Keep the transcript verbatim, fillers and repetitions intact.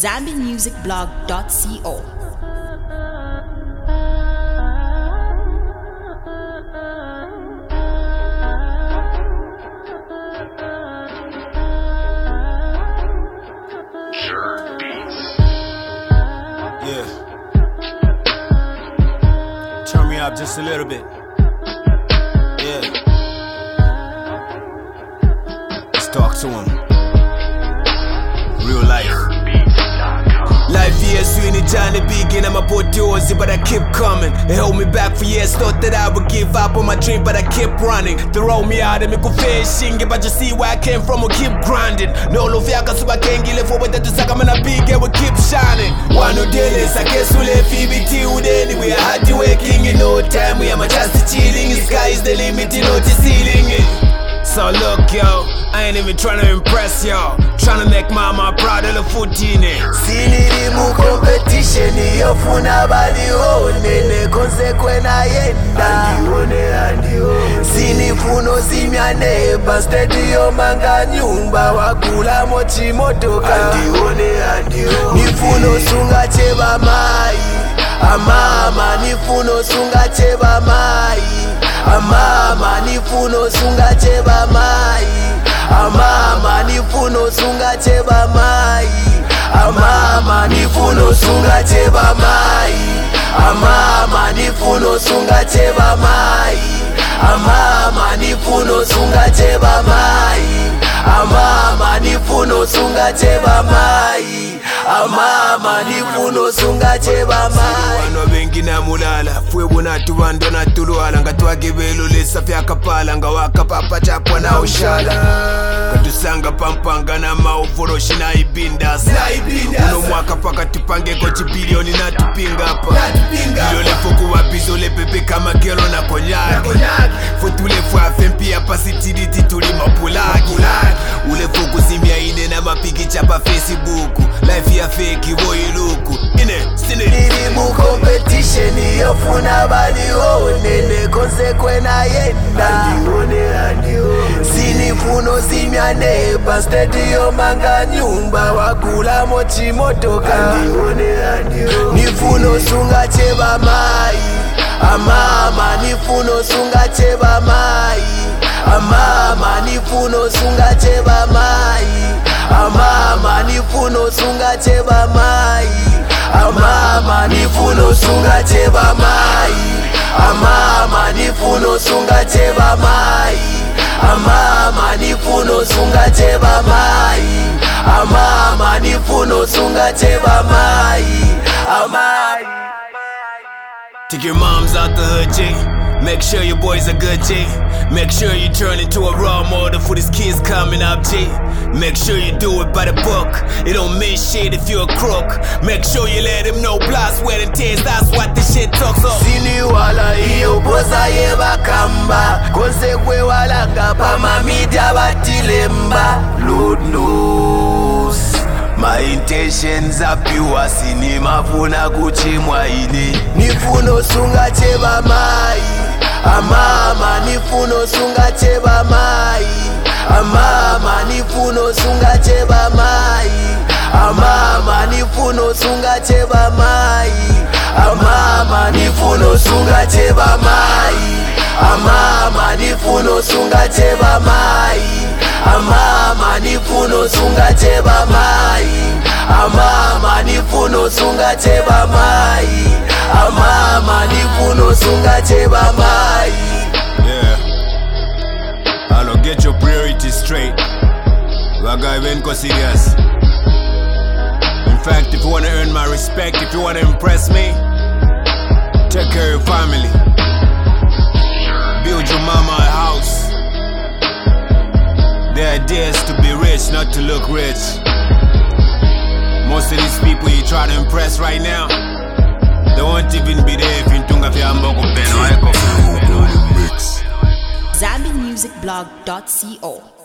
zambi music blog dot co. Yeah. Turn me up just a little bit. Yeah. Let's talk to him. Real life. Life here swinging trying to begin. I'm a potosi, but I keep coming. They hold me back for years. Thought that I would give up on my dream, but I kept running. They roll me out and me go fishing, but you see where I came from. We keep grinding. No love yaka so I can't get it forward. That just like I'm in a big and we keep shining. One no days, I guess we'll let P B T with anyway. I had to working in no time. We am just chilling. The sky is the limit, you know the ceiling. So look, yo, I ain't even trying to impress y'all. Trying to make mama proud of the footini. Sinili mu competition yofuna balione ne konsekwena yenda andione andione sinifuno simyane ba stadium manga nyumba wakula mochi motoka andione andione nifuno sunga cheba mai amama nifuno sunga cheba mai amama nifuno sunga cheba mai amama nifuno sunga cheba mai amama nifuno sunga cheba mai amama nifuno sunga cheba mai amama nifuno sunga cheba mai amama nifuno sunga cheba mai amama nifuno sunga cheba mai wano bengi na mulala fwe bonatu wando na tuluala nga twagibelo lesa fyakapala nga wakapapa chapwa na ushala katusanga pampanga na mauvoroshi na ibindas uno mwaka paka tupange kochi bilioni na tupinga hapa ilo lefoku wabizo lepepe kama gelo na konyaki fotule fwa fempi ya pasitiditi tuli mapulaki ule foku simya ine na mapiki chapa Facebook life ya fake boy luku ine stine nili mu competition yofuna balione ne konsekwena yenda andione andione sinifuno simyane ba stadium manga nyumba wakula mochi motoka andione andione nifuno sunga cheba mai amama nifuno sunga cheba mai amama nifuno sunga cheba mai amama nifuno sunga cheba mai amama nifuno sunga cheba mai amama nifuno sunga cheba mai amama nifuno sunga cheba mai amama nifuno sunga cheba mai amai. Take your moms out the hood, G. Make sure your boys are good, G. Make sure you turn into a role model for these kids coming up, G. Make sure you do it by the book. It don't mean shit if you're a crook. Make sure you let them know blood, sweat and tears. That's what this shit talks of. Sini wala iyo bosa yeba kamba konsekwe wala ngapa mamida batilemba Lord knows my intentions are pure. Sini mafuna kuchimwa ini nifuno sunga cheba mai amama nifuno sunga cheba mai amama nifuno sunga cheba mai amama nifuno sunga cheba mai amama nifuno sunga cheba mai amama nifuno sunga cheba mai amama nifuno sunga cheba mai amama nifuno sunga cheba mai amama nifuno sunga cheba mai. Yeah, I'll get your priorities straight. Waga venko serious. In fact, if you wanna earn my respect, if you wanna impress me, take care of your family. Build your mama a house. The idea is to be rich, not to look rich. Most of these people you try to impress right now, they won't even be there if you tunga vya mboko peno. zambi music blog dot co.